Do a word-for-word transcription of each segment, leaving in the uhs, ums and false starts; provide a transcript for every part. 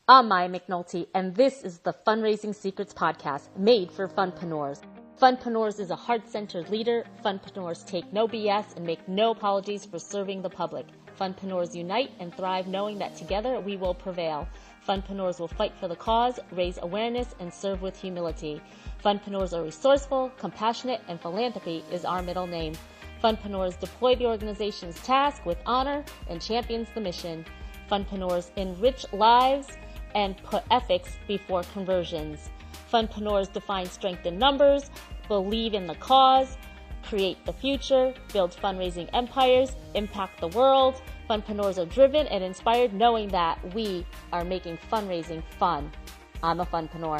I'm Maya McNulty, and this is the Fundraising Secrets Podcast, made for funpreneurs. Funpreneurs is a heart-centered leader. Funpreneurs take no B S and make no apologies for serving the public. Funpreneurs unite and thrive knowing that together we will prevail. Funpreneurs will fight for the cause, raise awareness, and serve with humility. Funpreneurs are resourceful, compassionate, and philanthropy is our middle name. Funpreneurs deploy the organization's task with honor and champions the mission. Funpreneurs enrich lives and put ethics before conversions. Funpreneurs define strength in numbers, believe in the cause, create the future, build fundraising empires, impact the world. Funpreneurs are driven and inspired knowing that we are making fundraising fun. I'm a funpreneur.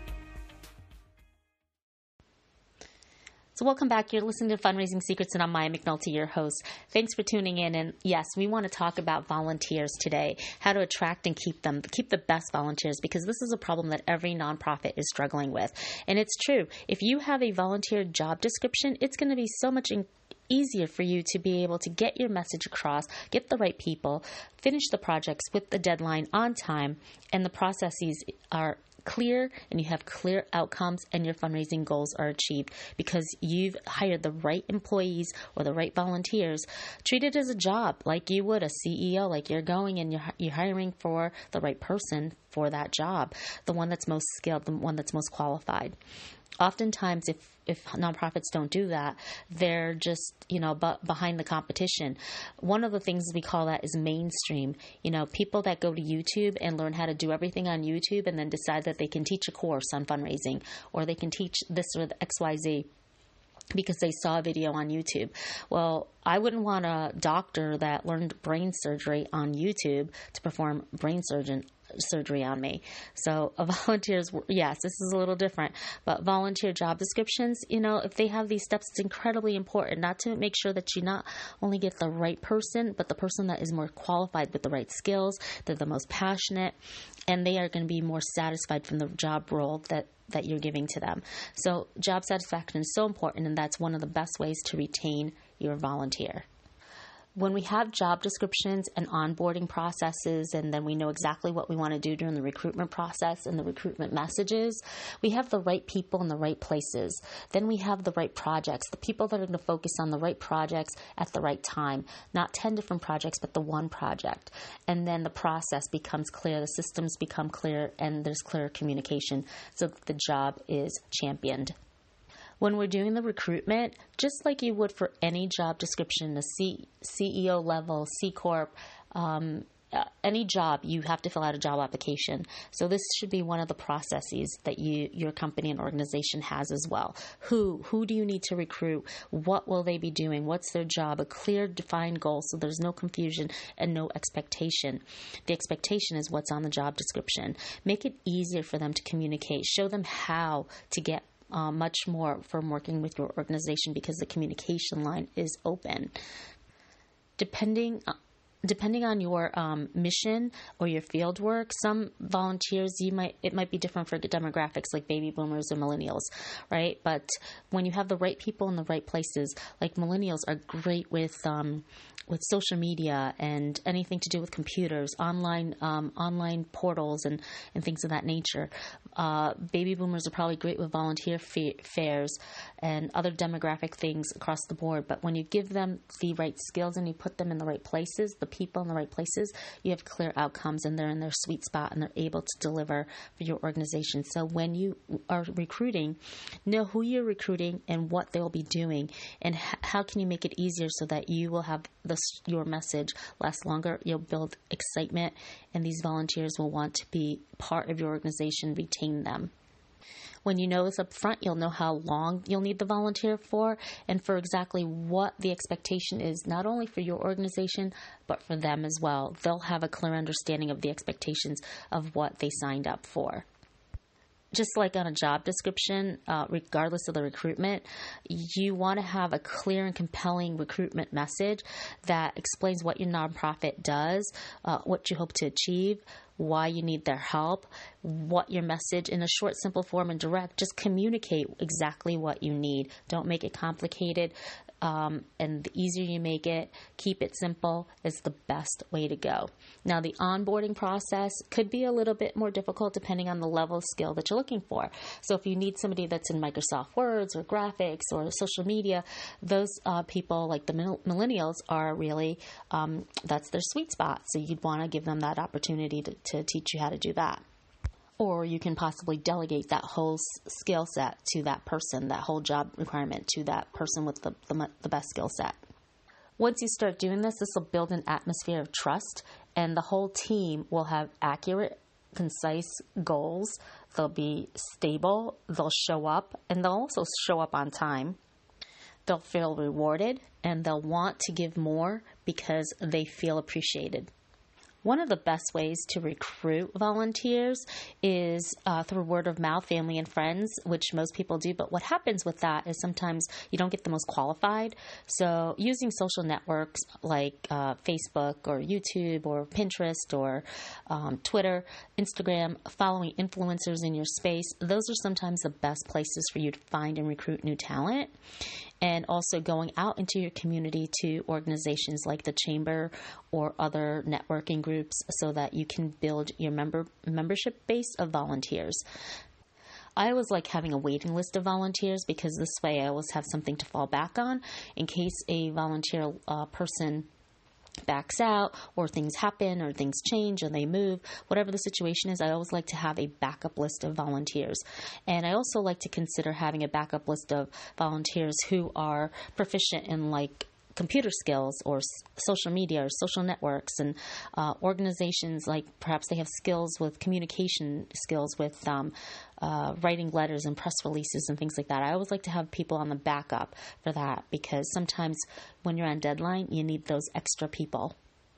So welcome back. You're listening to Fundraising Secrets, and I'm Maya McNulty, your host. Thanks for tuning in. And yes, we want to talk about volunteers today, how to attract and keep them, keep the best volunteers, because this is a problem that every nonprofit is struggling with. And it's true. If you have a volunteer job description, it's going to be so much in- easier for you to be able to get your message across, get the right people, finish the projects with the deadline on time, and the processes are clear and you have clear outcomes and your fundraising goals are achieved because you've hired the right employees or the right volunteers. Treat it as a job like you would a C E O, like you're going and you're, you're hiring for the right person for that job, the one that's most skilled, the one that's most qualified. Oftentimes, if if nonprofits don't do that, they're just, you know, but behind the competition. One of the things we call that is mainstream. You know, people that go to YouTube and learn how to do everything on YouTube and then decide that they can teach a course on fundraising or they can teach this or the X Y Z because they saw a video on YouTube. Well, I wouldn't want a doctor that learned brain surgery on YouTube to perform brain surgeon surgery on me. So uh, volunteers, yes, this is a little different, but volunteer job descriptions, you know, if they have these steps, it's incredibly important not to make sure that you not only get the right person, but the person that is more qualified with the right skills, they're the most passionate, and they are going to be more satisfied from the job role that that you're giving to them. So job satisfaction is so important, and that's one of the best ways to retain your volunteer. When we have job descriptions and onboarding processes, and then we know exactly what we want to do during the recruitment process and the recruitment messages, we have the right people in the right places. Then we have the right projects, the people that are going to focus on the right projects at the right time, not ten different projects, but the one project. And then the process becomes clear, the systems become clear, and there's clear communication so that the job is championed. When we're doing the recruitment, just like you would for any job description, the C, CEO level, C Corp, um, uh, any job, you have to fill out a job application. So this should be one of the processes that you, your company and organization has as well. Who, who do you need to recruit? What will they be doing? What's their job? A clear, defined goal so there's no confusion and no expectation. The expectation is what's on the job description. Make it easier for them to communicate. Show them how to get Uh, much more from working with your organization because the communication line is open. Depending depending on your um, mission or your field work, some volunteers, you might it might be different for demographics like baby boomers or millennials, right? But when you have the right people in the right places, like millennials are great with um, with social media and anything to do with computers, online um, online portals and, and things of that nature. Uh, baby boomers are probably great with volunteer fa- fairs and other demographic things across the board. But when you give them the right skills and you put them in the right places, the people in the right places, you have clear outcomes and they're in their sweet spot and they're able to deliver for your organization. So when you are recruiting, know who you're recruiting and what they'll be doing and h- how can you make it easier so that you will have the, your message last longer. You'll build excitement and these volunteers will want to be part of your organization, retain them. When you know this up front, you'll know how long you'll need the volunteer for and for exactly what the expectation is, not only for your organization, but for them as well. They'll have a clear understanding of the expectations of what they signed up for. Just like on a job description, uh, regardless of the recruitment, you want to have a clear and compelling recruitment message that explains what your nonprofit does, uh, what you hope to achieve, why you need their help, what your message in a short, simple form and direct. Just communicate exactly what you need. Don't make it complicated. um, and the easier you make it, keep it simple, is the best way to go. Now, the onboarding process could be a little bit more difficult depending on the level of skill that you're looking for. So if you need somebody that's in Microsoft Words or graphics or social media, those uh, people, like the millennials, are really, um, that's their sweet spot. So you'd want to give them that opportunity to, to teach you how to do that. Or you can possibly delegate that whole skill set to that person, that whole job requirement to that person with the, the, the best skill set. Once you start doing this, this will build an atmosphere of trust, and the whole team will have accurate, concise goals. They'll be stable, they'll show up, and they'll also show up on time. They'll feel rewarded, and they'll want to give more because they feel appreciated. One of the best ways to recruit volunteers is uh, through word of mouth, family and friends, which most people do. But what happens with that is sometimes you don't get the most qualified. So using social networks like uh, Facebook or YouTube or Pinterest or um, Twitter, Instagram, following influencers in your space, those are sometimes the best places for you to find and recruit new talent. And also going out into your community to organizations like the Chamber or other networking groups so that you can build your member membership base of volunteers. I always like having a waiting list of volunteers because this way I always have something to fall back on in case a volunteer uh, person backs out or things happen or things change or they move. Whatever the situation is, I always like to have a backup list of volunteers. And I also like to consider having a backup list of volunteers who are proficient in like computer skills or s- social media or social networks, and uh, organizations like perhaps they have skills with communication skills with um, uh, writing letters and press releases and things like that. I always like to have people on the backup for that because sometimes when you're on deadline, you need those extra people.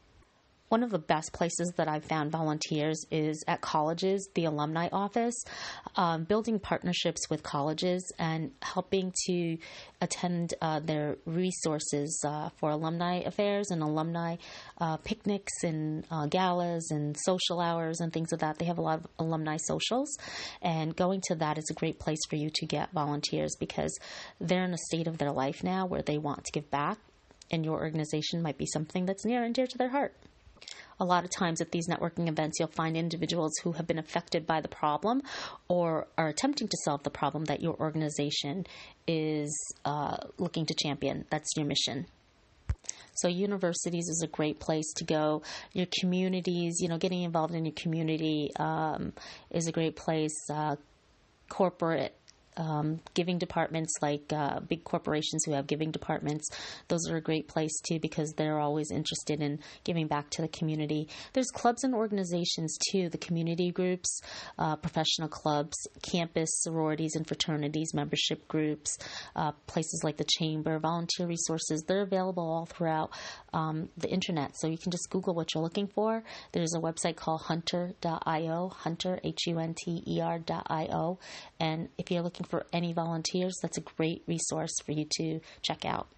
One of the best places that I've found volunteers is at colleges, the alumni office, um, building partnerships with colleges and helping to attend uh, their resources uh, for alumni affairs and alumni uh, picnics and uh, galas and social hours and things like that. They have a lot of alumni socials, and going to that is a great place for you to get volunteers because they're in a state of their life now where they want to give back, and your organization might be something that's near and dear to their heart. A lot of times at these networking events, you'll find individuals who have been affected by the problem or are attempting to solve the problem that your organization is uh, looking to champion. That's your mission. So universities is a great place to go. Your communities, you know, getting involved in your community um, is a great place. Uh, corporate Um, giving departments like uh, big corporations who have giving departments, those are a great place too because they're always interested in giving back to the community. There's clubs and organizations too, the community groups, uh, professional clubs, campus sororities and fraternities, membership groups, uh, places like the Chamber, volunteer resources. They're available all throughout um, the internet. So you can just Google what you're looking for. There's a website called hunter dot io, Hunter, H U N T E R dot I O. And if you're looking for any volunteers, that's a great resource for you to check out.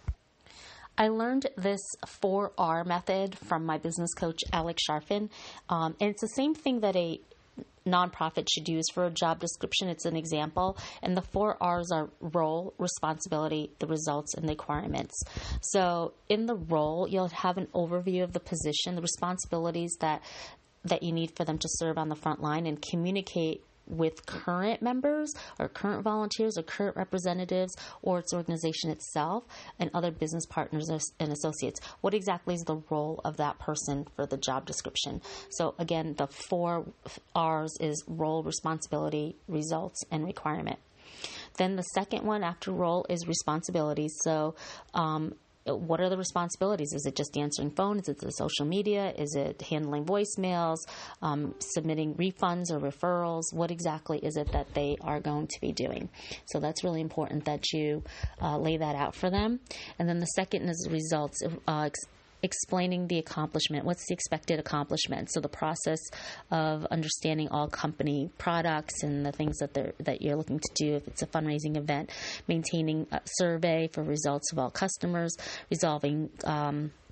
I learned this four R method from my business coach, Alex Sharfin. Um, and it's the same thing that a nonprofit should use for a job description. It's an example. And the four R's are role, responsibility, the results, and the requirements. So in the role, you'll have an overview of the position, the responsibilities that that you need for them to serve on the front line and communicate with current members or current volunteers or current representatives or its organization itself and other business partners and associates. What exactly is the role of that person for the job description? So again, the four R's is role, responsibility, results, and requirement. Then the second one after role is responsibilities. So um, what are the responsibilities? Is it just answering phone? Is it the social media? Is it handling voicemails, um, submitting refunds or referrals? What exactly is it that they are going to be doing? So that's really important that you uh, lay that out for them. And then the second is results, uh, ex- explaining the accomplishment. What's the expected accomplishment? So the process of understanding all company products and the things that they're that you're looking to do if it's a fundraising event, maintaining a survey for results of all customers, resolving um,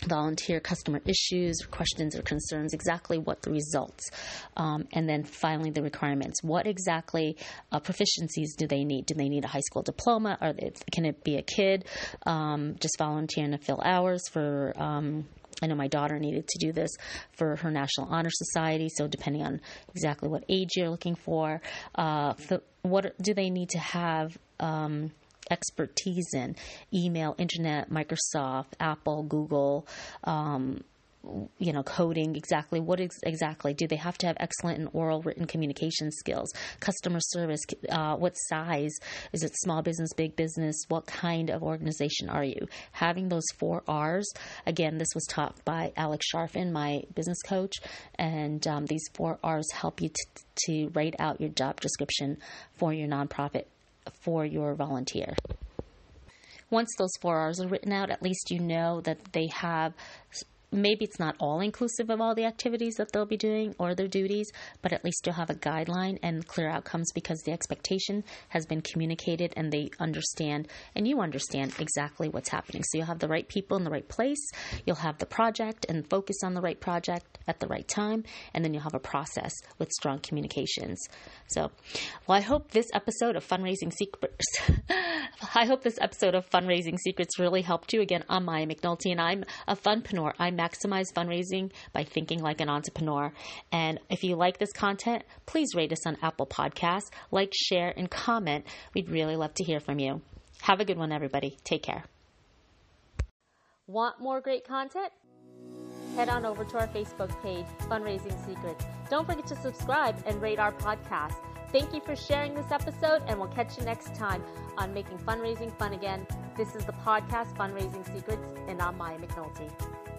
volunteer customer issues or questions or concerns, exactly what the results, um, and then finally the requirements. What exactly uh, proficiencies do they need? Do they need a high school diploma? Or they, can it be a kid um, just volunteering to fill hours for um, I know my daughter needed to do this for her National Honor Society, so depending on exactly what age you're looking for, uh, for what do they need to have um, expertise in? Email, internet, Microsoft, Apple, Google, um, you know, coding, exactly what ex- exactly do they have to have? Excellent in oral written communication skills, customer service, uh, what size is it? Small business, big business? What kind of organization are you? Having those four R's, again, this was taught by Alex Sharfin, my business coach, and um, these four R's help you t- to write out your job description for your nonprofit, for your volunteer. Once those four R's are written out, at least you know that they have, maybe it's not all inclusive of all the activities that they'll be doing or their duties, but at least you'll have a guideline and clear outcomes because the expectation has been communicated and they understand and you understand exactly what's happening. So you'll have the right people in the right place, you'll have the project and focus on the right project at the right time, and then you'll have a process with strong communications. So, well, I hope this episode of Fundraising Secrets, I hope this episode of Fundraising Secrets really helped you. Again, I'm Maya McNulty, and I'm a funpreneur. I maximize fundraising by thinking like an entrepreneur. And if you like this content, please rate us on Apple Podcasts, like, share, and comment. We'd really love to hear from you. Have a good one, everybody. Take care. Want more great content? Head on over to our Facebook page, Fundraising Secrets. Don't forget to subscribe and rate our podcast. Thank you for sharing this episode, and we'll catch you next time on Making Fundraising Fun Again. This is the podcast, Fundraising Secrets, and I'm Maya McNulty.